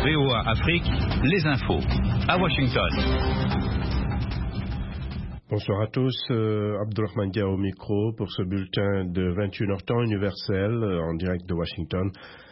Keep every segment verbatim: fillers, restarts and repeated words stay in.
V O A Afrique, les infos. À Washington. Bonsoir à tous, euh, Abdulrahman Dia au micro pour ce bulletin de vingt et une heures temps universel euh, en direct de Washington.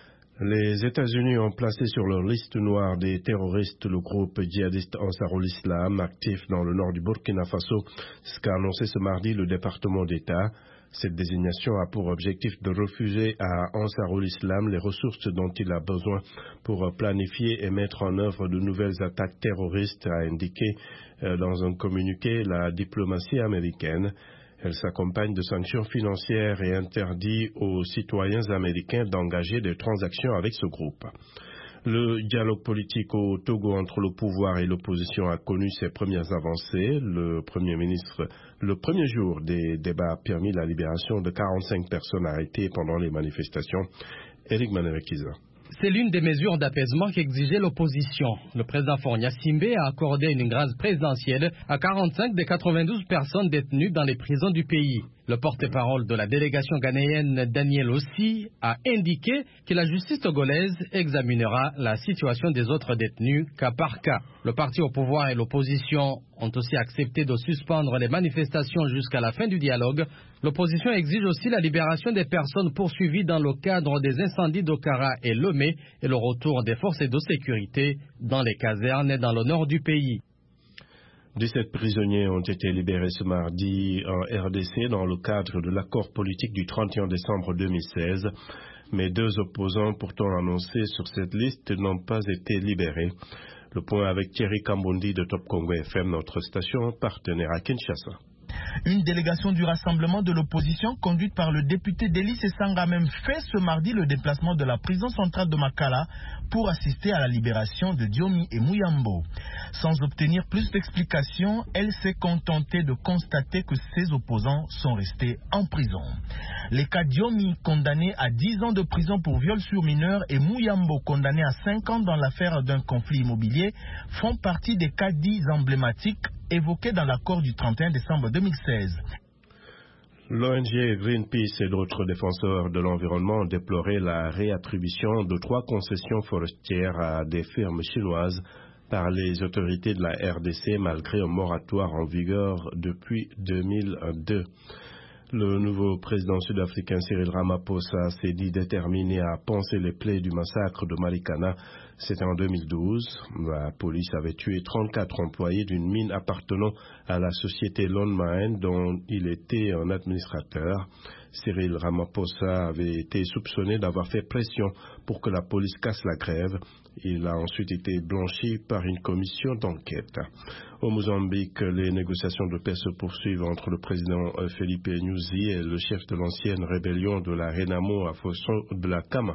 Les États-Unis ont placé sur leur liste noire des terroristes le groupe djihadiste Ansarul Islam actif dans le nord du Burkina Faso, ce qu'a annoncé ce mardi le département d'État. Cette désignation a pour objectif de refuser à Ansarul Islam les ressources dont il a besoin pour planifier et mettre en œuvre de nouvelles attaques terroristes, a indiqué euh, dans un communiqué la diplomatie américaine. Elle s'accompagne de sanctions financières et interdit aux citoyens américains d'engager des transactions avec ce groupe. Le dialogue politique au Togo entre le pouvoir et l'opposition a connu ses premières avancées. Le Premier ministre, le premier jour des débats a permis la libération de quarante-cinq personnes arrêtées pendant les manifestations. Éric Manerekiza. C'est l'une des mesures d'apaisement qu'exigeait l'opposition. Le président Fornia Simbe a accordé une grâce présidentielle à quarante-cinq des quatre-vingt-douze personnes détenues dans les prisons du pays. Le porte-parole de la délégation ghanéenne, Daniel Ossi, a indiqué que la justice togolaise examinera la situation des autres détenus cas par cas. Le parti au pouvoir et l'opposition ont aussi accepté de suspendre les manifestations jusqu'à la fin du dialogue. L'opposition exige aussi la libération des personnes poursuivies dans le cadre des incendies d'Okara et Lomé et le retour des forces de sécurité dans les casernes dans le nord du pays. dix-sept prisonniers ont été libérés ce mardi en R D C dans le cadre de l'accord politique du trente et un décembre deux mille seize. Mais deux opposants pourtant annoncés sur cette liste n'ont pas été libérés. Le point avec Thierry Kambondi de Top Congo F M, notre station partenaire à Kinshasa. Une délégation du rassemblement de l'opposition conduite par le député Delis Essanga a même fait ce mardi le déplacement de la prison centrale de Makala pour assister à la libération de Diomi et Muyambo. Sans obtenir plus d'explications, elle s'est contentée de constater que ses opposants sont restés en prison. Les cas Diomi condamné à dix ans de prison pour viol sur mineur et Muyambo condamné à cinq ans dans l'affaire d'un conflit immobilier font partie des cas dits emblématiques évoqués dans l'accord du trente et un décembre deux mille seize. L'O N G Greenpeace et d'autres défenseurs de l'environnement ont déploré la réattribution de trois concessions forestières à des firmes chinoises par les autorités de la R D C malgré un moratoire en vigueur depuis deux mille deux. Le nouveau président sud-africain Cyril Ramaphosa s'est dit déterminé à panser les plaies du massacre de Marikana. C'était en deux mille douze. La police avait tué trente-quatre employés d'une mine appartenant à la société Lone Mine dont il était un administrateur. Cyril Ramaphosa avait été soupçonné d'avoir fait pression pour que la police casse la grève. Il a ensuite été blanchi par une commission d'enquête. Au Mozambique, les négociations de paix se poursuivent entre le président Felipe Nyusi et le chef de l'ancienne rébellion de la Renamo à Fosso de la Kama.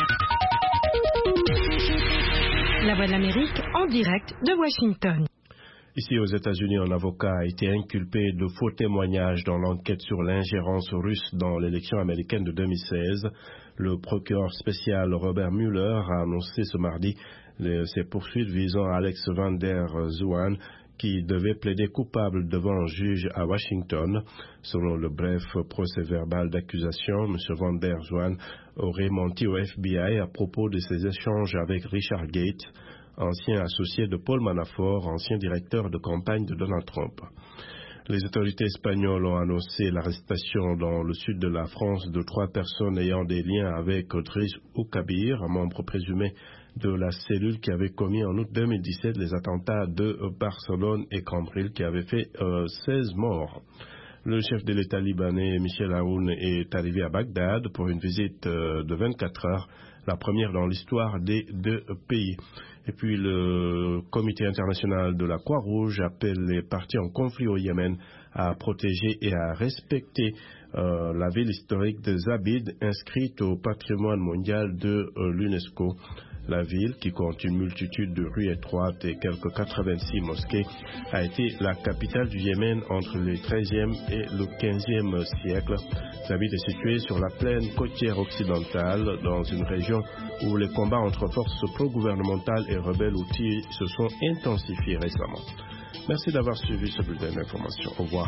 La Voix de l'Amérique en direct de Washington. Ici aux États-Unis, un avocat a été inculpé de faux témoignages dans l'enquête sur l'ingérence russe dans l'élection américaine de deux mille seize. Le procureur spécial Robert Mueller a annoncé ce mardi les, ses poursuites visant Alex Van der Zoan, qui devait plaider coupable devant un juge à Washington. Selon le bref procès-verbal d'accusation, M. Van der Zoan aurait menti au F B I à propos de ses échanges avec Richard Gates, ancien associé de Paul Manafort, ancien directeur de campagne de Donald Trump. Les autorités espagnoles ont annoncé l'arrestation dans le sud de la France de trois personnes ayant des liens avec Driss Oukabir, un membre présumé de la cellule qui avait commis en août deux mille dix-sept les attentats de Barcelone et Cambril qui avaient fait euh, seize morts. Le chef de l'État libanais, Michel Aoun, est arrivé à Bagdad pour une visite euh, de vingt-quatre heures, la première dans l'histoire des deux pays. Et puis le Comité international de la Croix-Rouge appelle les parties en conflit au Yémen à protéger et à respecter euh, la ville historique de Zabid, inscrite au patrimoine mondial de euh, l'UNESCO. La ville, qui compte une multitude de rues étroites et quelques quatre-vingt-six mosquées, a été la capitale du Yémen entre le treizième et le quinzième siècle. Zabid est située sur la plaine côtière occidentale, dans une région où les combats entre forces pro-gouvernementales et rebelles houthis se sont intensifiés récemment. Merci d'avoir suivi ce bulletin d'information. Au revoir.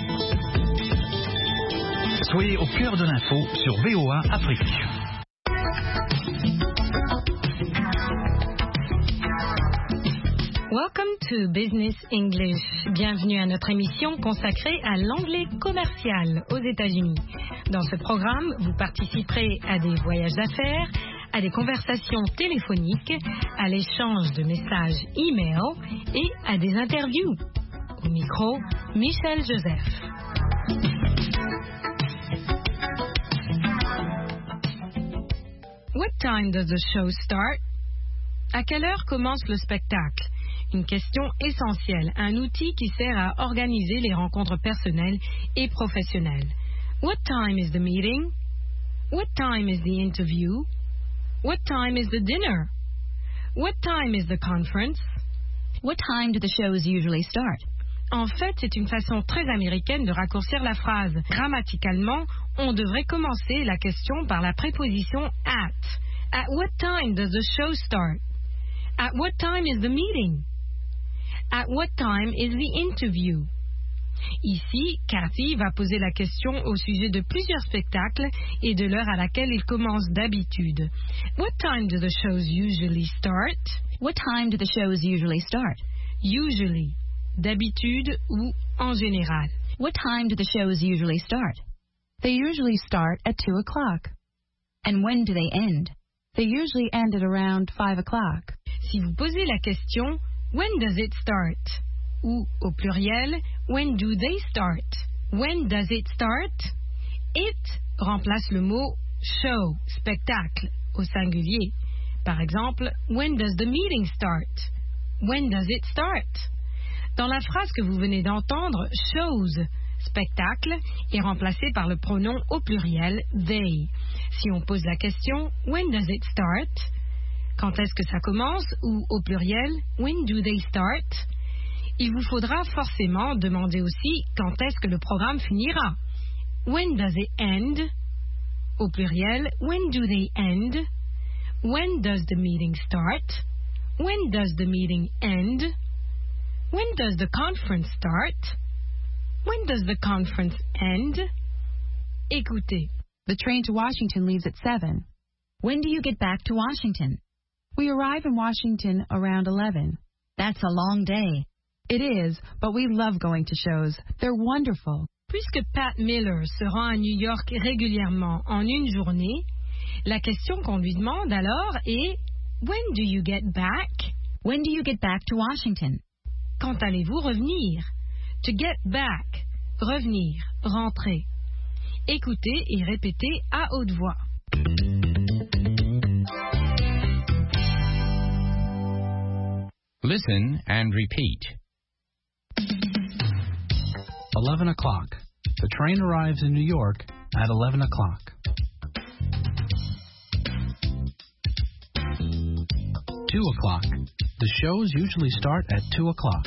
Soyez au cœur de l'info sur V O A Afrique. Welcome to Business English. Bienvenue à notre émission consacrée à l'anglais commercial aux États-Unis. Dans ce programme, vous participerez à des voyages d'affaires, à des conversations téléphoniques, à l'échange de messages e-mail et à des interviews. Au micro, Michel Joseph. What time does the show start? À quelle heure commence le spectacle? Une question essentielle, un outil qui sert à organiser les rencontres personnelles et professionnelles. What time is the meeting? What time is the interview? What time is the dinner? What time is the conference? What time do the shows usually start? En fait, c'est une façon très américaine de raccourcir la phrase. Grammaticalement, on devrait commencer la question par la préposition at. At what time does the show start? At what time is the meeting? At what time is the interview? Ici, Cathy va poser la question au sujet de plusieurs spectacles et de l'heure à laquelle ils commencent d'habitude. What time do the shows usually start? What time do the shows usually start? Usually, d'habitude ou en général. What time do the shows usually start? They usually start at two o'clock. And when do they end? They usually end at around five o'clock. Si vous posez la question, when does it start? Ou, au pluriel, when do they start? When does it start? It remplace le mot show, spectacle, au singulier. Par exemple, when does the meeting start? When does it start? Dans la phrase que vous venez d'entendre, shows, spectacle, est remplacé par le pronom au pluriel they. Si on pose la question, when does it start? Quand est-ce que ça commence? Ou au pluriel, when do they start? Il vous faudra forcément demander aussi quand est-ce que le programme finira. When does it end? Au pluriel, when do they end? When does the meeting start? When does the meeting end? When does the conference start? When does the conference end? Écoutez. The train to Washington leaves at seven. When do you get back to Washington? We arrive in Washington around eleven. That's a long day. It is, but we love going to shows. They're wonderful. Puisque Pat Miller se rend à New York régulièrement en une journée, la question qu'on lui demande alors est When do you get back? When do you get back to Washington? Quand allez-vous revenir? To get back, revenir, rentrer. Écoutez et répétez à haute voix. Listen and repeat. eleven o'clock. The train arrives in New York at eleven o'clock. two o'clock. The shows usually start at two o'clock.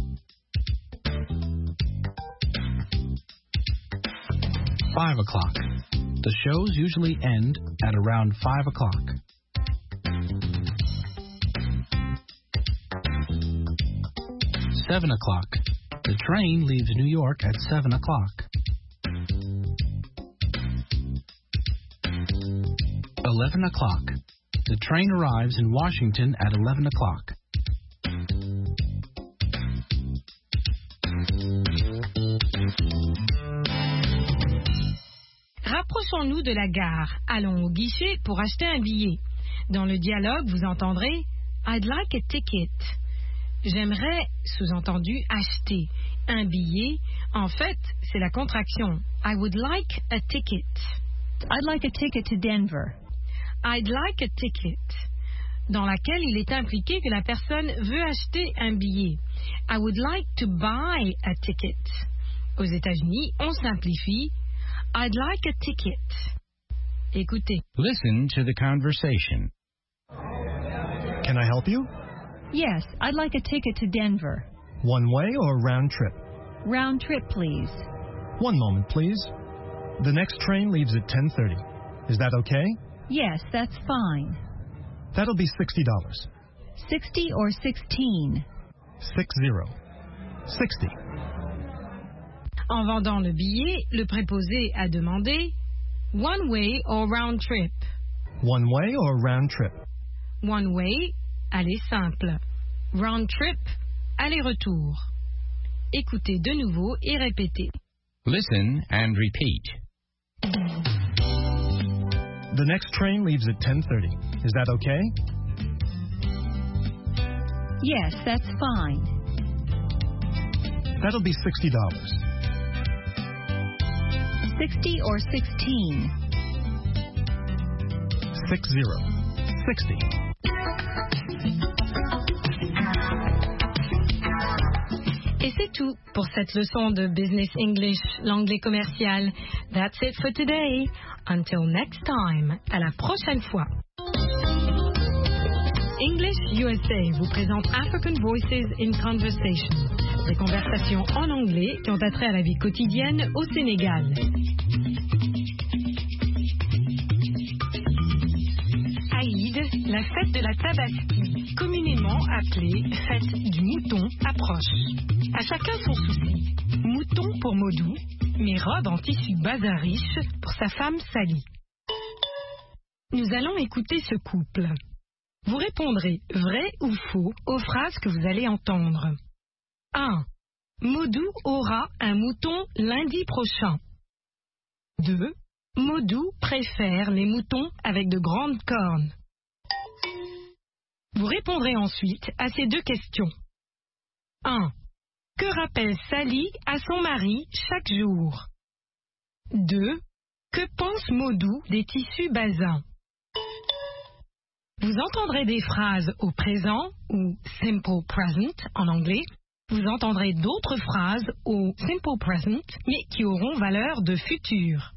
five o'clock. The shows usually end at around five o'clock. seven o'clock. The train leaves New York at seven o'clock. eleven o'clock. The train arrives in Washington at eleven o'clock. Rapprochons-nous de la gare. Allons au guichet pour acheter un billet. Dans le dialogue, vous entendrez I'd like a ticket. J'aimerais, sous-entendu, acheter un billet. En fait, c'est la contraction. I would like a ticket. I'd like a ticket to Denver. I'd like a ticket. Dans laquelle il est impliqué que la personne veut acheter un billet. I would like to buy a ticket. Aux États-Unis, on simplifie. I'd like a ticket. Écoutez. Listen to the conversation. Can I help you? Yes, I'd like a ticket to Denver. One way or round trip? Round trip, please. One moment, please. The next train leaves at ten thirty. Is that okay? Yes, that's fine. That'll be sixty dollars. Sixty or sixteen? Six zero. Sixty. En vendant le billet, le préposé a demandé One way or round trip? One way or round trip? One way, aller simple. Round trip, aller-retour. Écoutez de nouveau et répétez. Listen and repeat. The next train leaves at ten thirty. Is that okay? Yes, that's fine. That'll be sixty dollars. Sixty or sixteen? Six zero. Sixty. Et c'est tout pour cette leçon de Business English, l'anglais commercial. That's it for today. Until next time. À la prochaine fois. English U S A vous présente African Voices in Conversation. Des conversations en anglais qui ont attrait à la vie quotidienne au Sénégal. Aïd, la fête de la Tabaski, communément appelée fête du mouton, approche. À chacun son souci. Mouton pour Modou, mais robe en tissu bazin riche pour sa femme Sally. Nous allons écouter ce couple. Vous répondrez vrai ou faux aux phrases que vous allez entendre. un. Modou aura un mouton lundi prochain. deux. Modou préfère les moutons avec de grandes cornes. Vous répondrez ensuite à ces deux questions. un. Que rappelle Sally à son mari chaque jour? deux. Que pense Modou des tissus bazins? Vous entendrez des phrases au présent ou simple present en anglais. Vous entendrez d'autres phrases au simple present mais qui auront valeur de futur.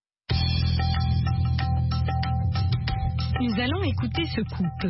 Nous allons écouter ce couple.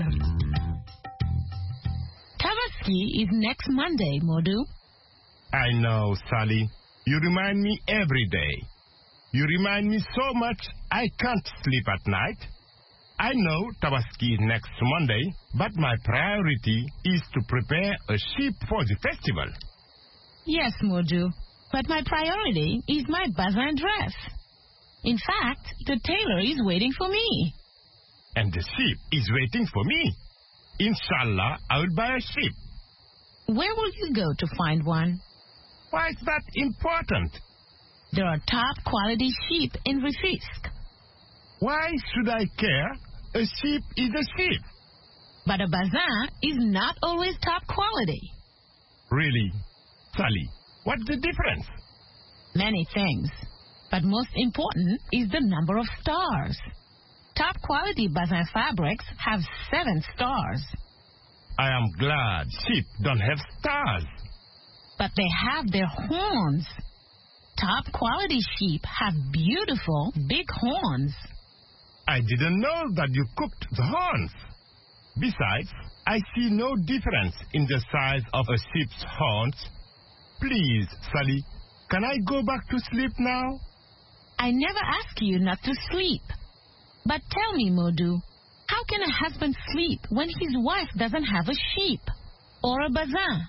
Tabaski is next Monday, Modou. I know, Sally. You remind me every day. You remind me so much I can't sleep at night. I know Tabaski is next Monday, but my priority is to prepare a sheep for the festival. Yes, Modou, but my priority is my bazin dress. In fact, the tailor is waiting for me. And the sheep is waiting for me. Inshallah, I will buy a sheep. Where will you go to find one? Why is that important? There are top quality sheep in Rufisque. Why should I care? A sheep is a sheep. But a bazin is not always top quality. Really? Sally, what's the difference? Many things. But most important is the number of stars. Top quality bazin fabrics have seven stars. I am glad sheep don't have stars. But they have their horns. Top quality sheep have beautiful big horns. I didn't know that you cooked the horns. Besides, I see no difference in the size of a sheep's horns. Please, Sally, can I go back to sleep now? I never ask you not to sleep. But tell me, Modou, how can a husband sleep when his wife doesn't have a sheep or a bazin?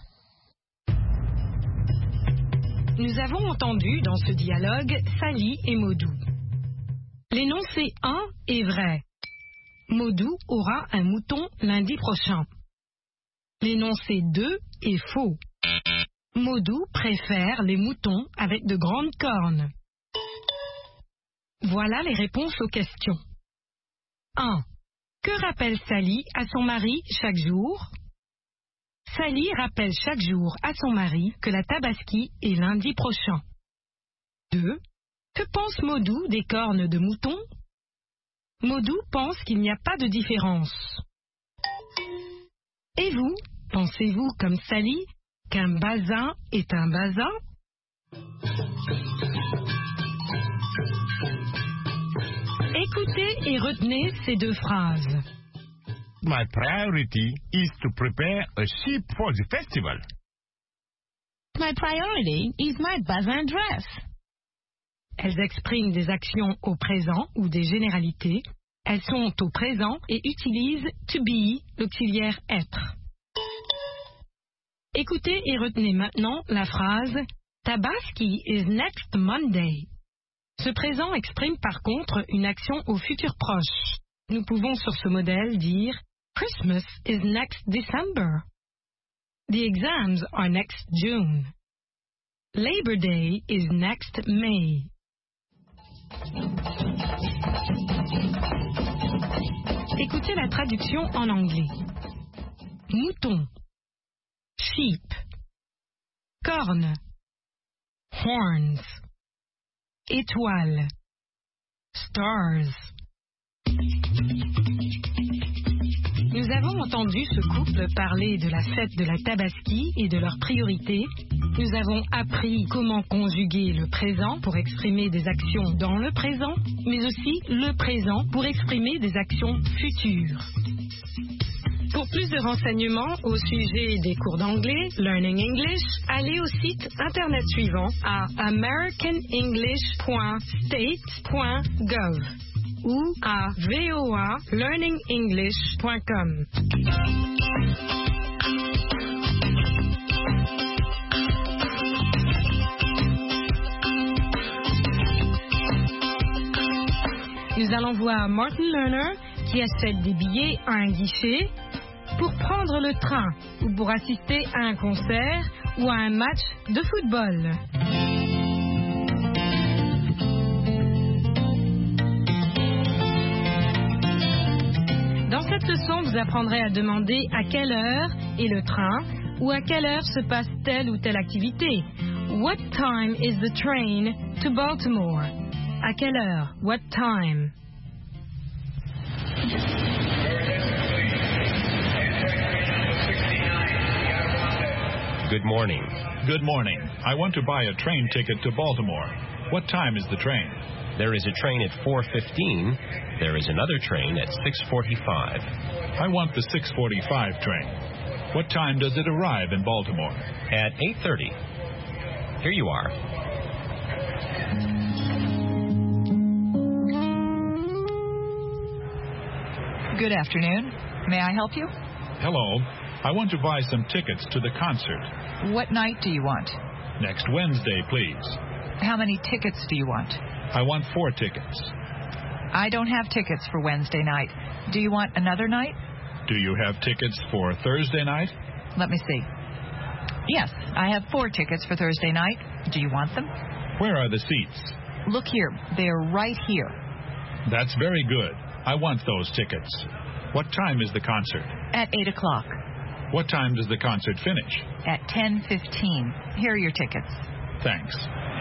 Nous avons entendu dans ce dialogue Sally et Modou. L'énoncé un est vrai. Modou aura un mouton lundi prochain. L'énoncé deux est faux. Modou préfère les moutons avec de grandes cornes. Voilà les réponses aux questions. un. Que rappelle Sally à son mari chaque jour? Sally rappelle chaque jour à son mari que la Tabaski est lundi prochain. deux. Que pense Modou des cornes de mouton? Modou pense qu'il n'y a pas de différence. Et vous, pensez-vous comme Sally qu'un bazin est un bazin? Écoutez et retenez ces deux phrases. My priority is to prepare a sheep for the festival. My priority is my bazin dress. Elles expriment des actions au présent ou des généralités. Elles sont au présent et utilisent to be, l'auxiliaire être. Écoutez et retenez maintenant la phrase Tabaski is next Monday. Ce présent exprime par contre une action au futur proche. Nous pouvons sur ce modèle dire Christmas is next December. The exams are next June. Labor Day is next May. Écoutez la traduction en anglais. Mouton, sheep, corne, horns, étoile, stars. Nous avons entendu ce couple parler de la fête de la Tabaski et de leurs priorités. Nous avons appris comment conjuguer le présent pour exprimer des actions dans le présent, mais aussi le présent pour exprimer des actions futures. Pour plus de renseignements au sujet des cours d'anglais, Learning English, allez au site internet suivant à american english point state point gov ou à v o a learning english point com. Nous allons voir Martin Lerner qui achète des billets à un guichet pour prendre le train ou pour assister à un concert ou à un match de football. Dans cette leçon, vous apprendrez à demander à quelle heure est le train ou à quelle heure se passe telle ou telle activité. What time is the train to Baltimore? À quelle heure? What time? Good morning. Good morning. I want to buy a train ticket to Baltimore. What time is the train? There is a train at four fifteen. There is another train at six forty-five. I want the six forty-five train. What time does it arrive in Baltimore? At eight thirty. Here you are. Good afternoon. May I help you? Hello. I want to buy some tickets to the concert. What night do you want? Next Wednesday, please. How many tickets do you want? I want four tickets. I don't have tickets for Wednesday night. Do you want another night? Do you have tickets for Thursday night? Let me see. Yes, I have four tickets for Thursday night. Do you want them? Where are the seats? Look here. They're right here. That's very good. I want those tickets. What time is the concert? At eight o'clock. What time does the concert finish? At ten fifteen. Here are your tickets. Thanks.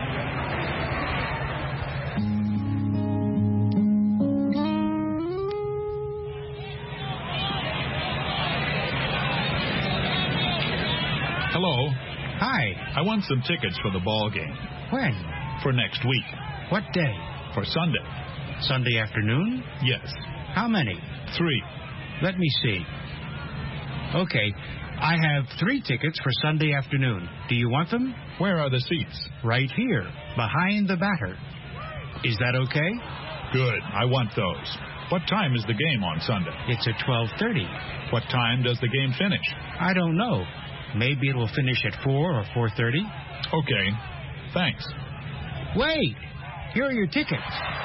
Hello. Hi. I want some tickets for the ball game. When? For next week. What day? For Sunday. Sunday afternoon? Yes. How many? Three. Let me see. Okay. I have three tickets for Sunday afternoon. Do you want them? Where are the seats? Right here, behind the batter. Is that okay? Good. I want those. What time is the game on Sunday? It's at twelve thirty. What time does the game finish? I don't know. Maybe it will finish at four or four thirty. Okay. Thanks. Wait! Here are your tickets.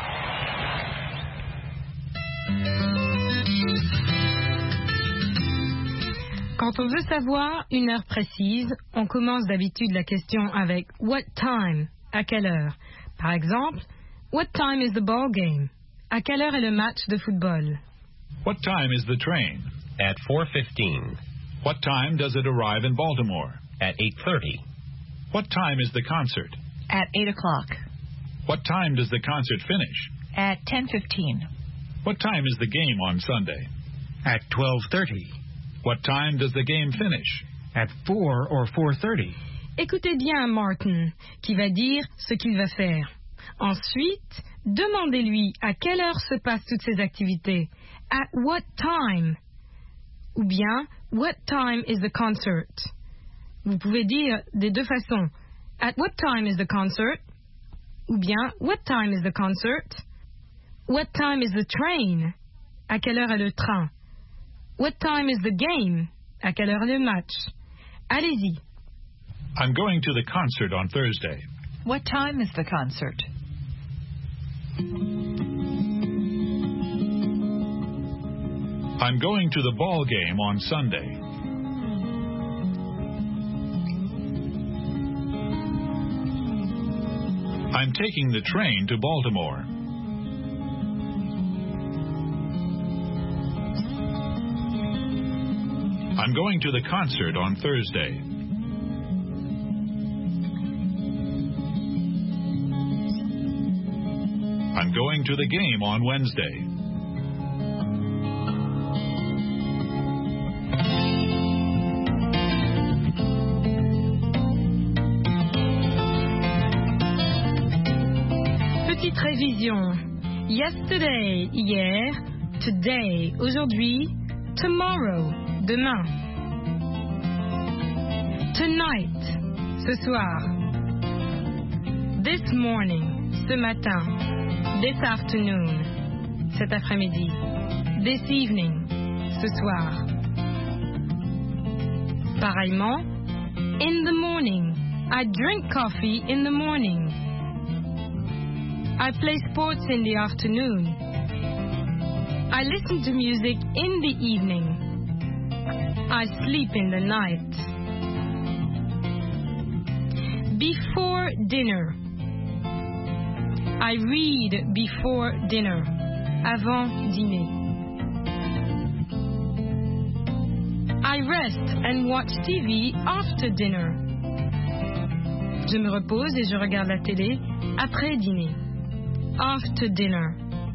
Quand on veut savoir une heure précise, on commence d'habitude la question avec what time, à quelle heure. Par exemple, what time is the ball game? À quelle heure est le match de football? What time is the train? At four fifteen. What time does it arrive in Baltimore? At eight thirty. What time is the concert? At eight o'clock. What time does the concert finish? At ten fifteen. What time is the game on Sunday? At twelve thirty. What time does the game finish? At four or four thirty. Écoutez bien Martin, qui va dire ce qu'il va faire. Ensuite, demandez-lui à quelle heure se passent toutes ces activités. At what time? Ou bien, what time is the concert? Vous pouvez dire des deux façons. At what time is the concert? Ou bien, what time is the concert? What time is the train? À quelle heure est le train? What time is the game? À quelle heure est le match? Allez-y. I'm going to the concert on Thursday. What time is the concert? I'm going to the ball game on Sunday. I'm taking the train to Baltimore. I'm going to the concert on Thursday. I'm going to the game on Wednesday. Petite révision. Yesterday, hier. Today, aujourd'hui. Tomorrow, demain. Tonight, ce soir. This morning, ce matin. This afternoon, cet après-midi. This evening, ce soir. Pareillement, in the morning, I drink coffee in the morning. I play sports in the afternoon. I listen to music in the evening. I sleep in the night. Before dinner. I read before dinner. Avant dîner. I rest and watch T V after dinner. Je me repose et je regarde la télé après dîner. After dinner.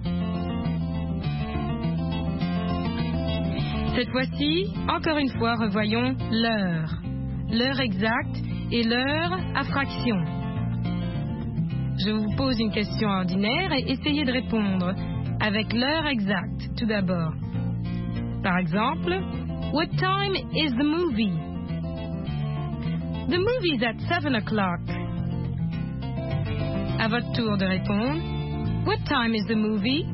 Cette fois-ci, encore une fois, revoyons l'heure. L'heure exacte et l'heure à fraction. Je vous pose une question ordinaire et essayez de répondre avec l'heure exacte tout d'abord. Par exemple, what time is the movie? The movie's at seven o'clock. À votre tour de répondre. What time is the movie?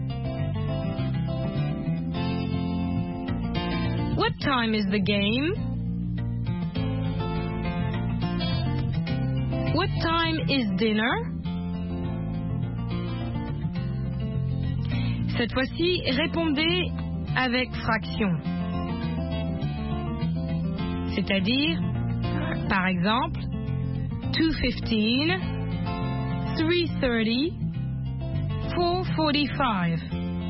What time is the game? What time is dinner? Cette fois-ci, répondez avec fraction. C'est-à-dire, par exemple, two fifteen, three thirty, four forty-five.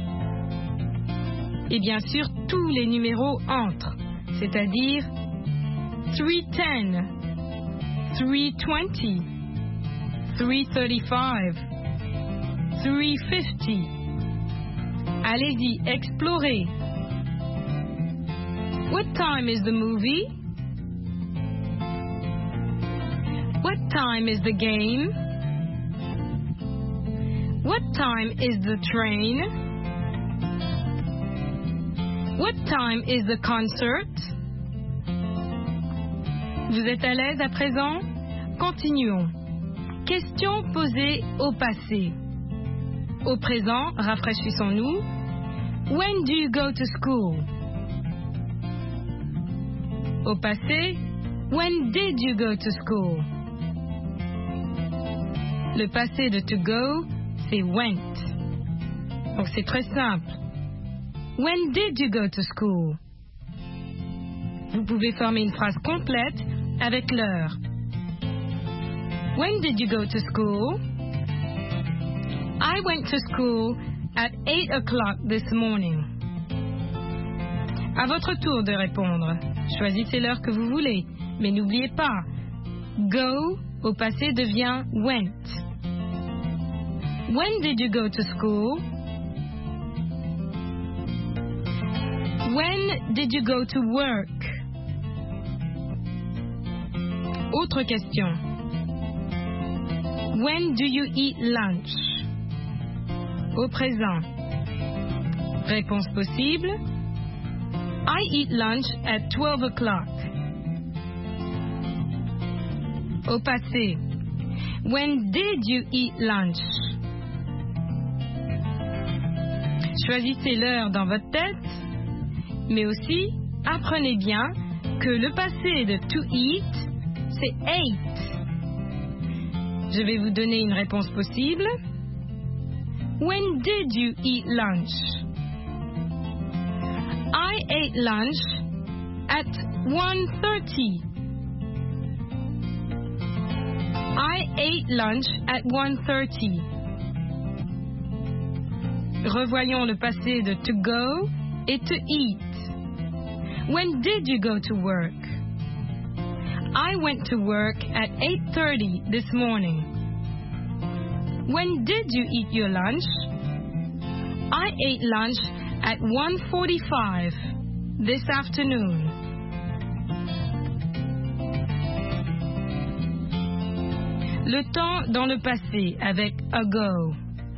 Et bien sûr, tous les numéros entrent, c'est-à-dire three ten, three twenty, three thirty-five, three fifty. Allez-y, explorez. What time is the movie? What time is the game? What time is the train? What time is the concert? Vous êtes à l'aise à présent? Continuons. Question posée au passé. Au présent, rafraîchissons-nous. When do you go to school? Au passé, when did you go to school? Le passé de to go, c'est went. Donc c'est très simple. When did you go to school? Vous pouvez former une phrase complète avec l'heure. When did you go to school? I went to school at eight o'clock this morning. À votre tour de répondre. Choisissez l'heure que vous voulez, mais n'oubliez pas, go au passé devient went. When did you go to school? When did you go to work? Autre question. When do you eat lunch? Au présent. Réponse possible. I eat lunch at twelve o'clock. Au passé. When did you eat lunch? Choisissez l'heure dans votre tête, mais aussi apprenez bien que le passé de to eat, c'est ate. Je vais vous donner une réponse possible. When did you eat lunch? I ate lunch at one thirty. I ate lunch at one thirty. Revoyons le passé de to go et to eat. When did you go to work? I went to work at eight thirty this morning. When did you eat your lunch? I ate lunch at one forty-five this afternoon. Le temps dans le passé avec ago.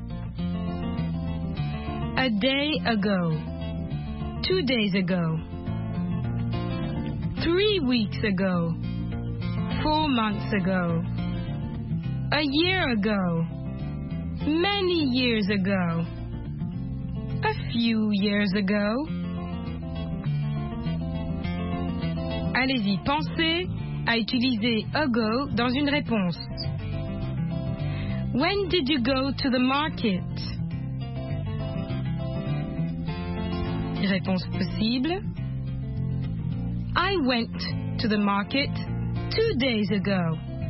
A day ago. Two days ago. Three weeks ago. Four months ago. A year ago. Many years ago. A few years ago. Allez-y, pensez à utiliser ago dans une réponse. When did you go to the market? Réponse possible. I went to the market two days ago.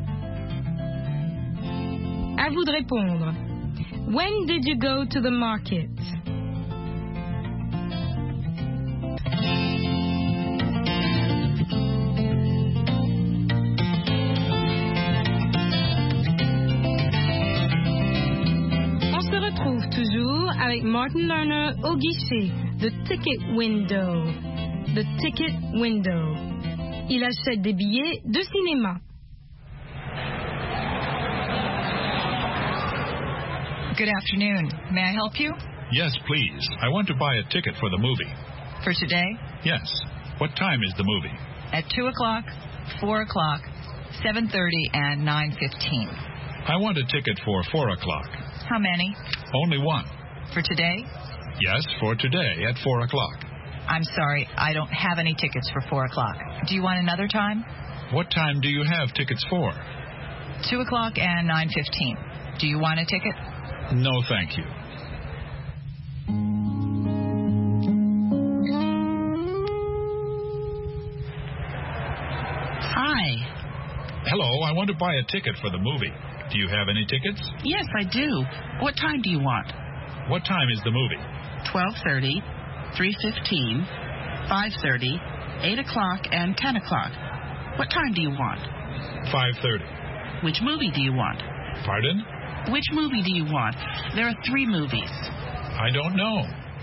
À vous de répondre. When did you go to the market? On se retrouve toujours avec Martin Lerner au guichet. The ticket window. The ticket window. Il achète des billets de cinéma. Good afternoon. May I help you? Yes, please. I want to buy a ticket for the movie. For today? Yes. What time is the movie? At two o'clock, four o'clock, seven thirty, and nine fifteen. I want a ticket for four o'clock. How many? Only one. For today? Yes, for today at four o'clock. I'm sorry, I don't have any tickets for four o'clock. Do you want another time? What time do you have tickets for? two o'clock and nine fifteen. Do you want a ticket? No, thank you. Hi. Hello, I want to buy a ticket for the movie. Do you have any tickets? Yes, I do. What time do you want? What time is the movie? twelve thirty, three fifteen, five thirty, eight o'clock, and ten o'clock. What time do you want? five thirty. Which movie do you want? Pardon? Which movie do you want? There are three movies. I don't know.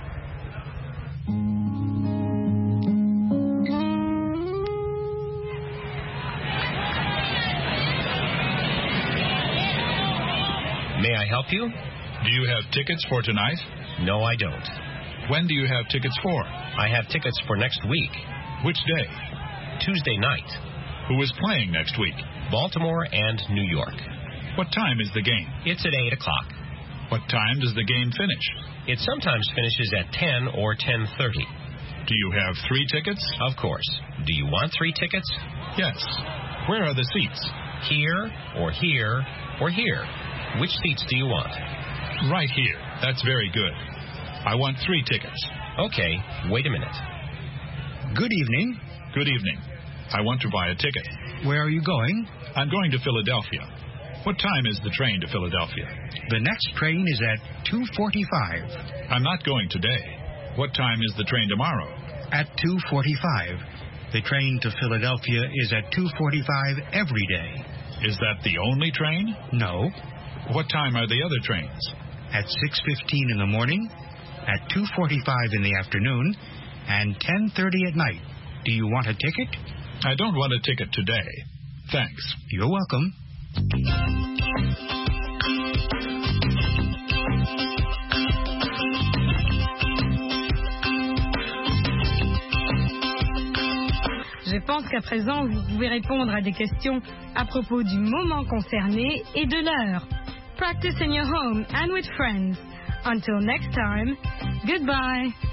May I help you? Do you have tickets for tonight? No, I don't. When do you have tickets for? I have tickets for next week. Which day? Tuesday night. Who is playing next week? Baltimore and New York. What time is the game? It's at eight o'clock. What time does the game finish? It sometimes finishes at ten or ten thirty. Do you have three tickets? Of course. Do you want three tickets? Yes. Where are the seats? Here, or here, or here. Which seats do you want? Right here. That's very good. I want three tickets. Okay, wait a minute. Good evening. Good evening. I want to buy a ticket. Where are you going? I'm going to Philadelphia. What time is the train to Philadelphia? The next train is at two forty-five. I'm not going today. What time is the train tomorrow? At two forty-five. The train to Philadelphia is at two forty-five every day. Is that the only train? No. What time are the other trains? At six fifteen in the morning, at two forty-five in the afternoon, and ten thirty at night. Do you want a ticket? I don't want a ticket today. Thanks. You're welcome. Je pense qu'à présent, vous pouvez répondre à des questions à propos du moment concerné et de l'heure. Practice in your home and with friends. Until next time, goodbye.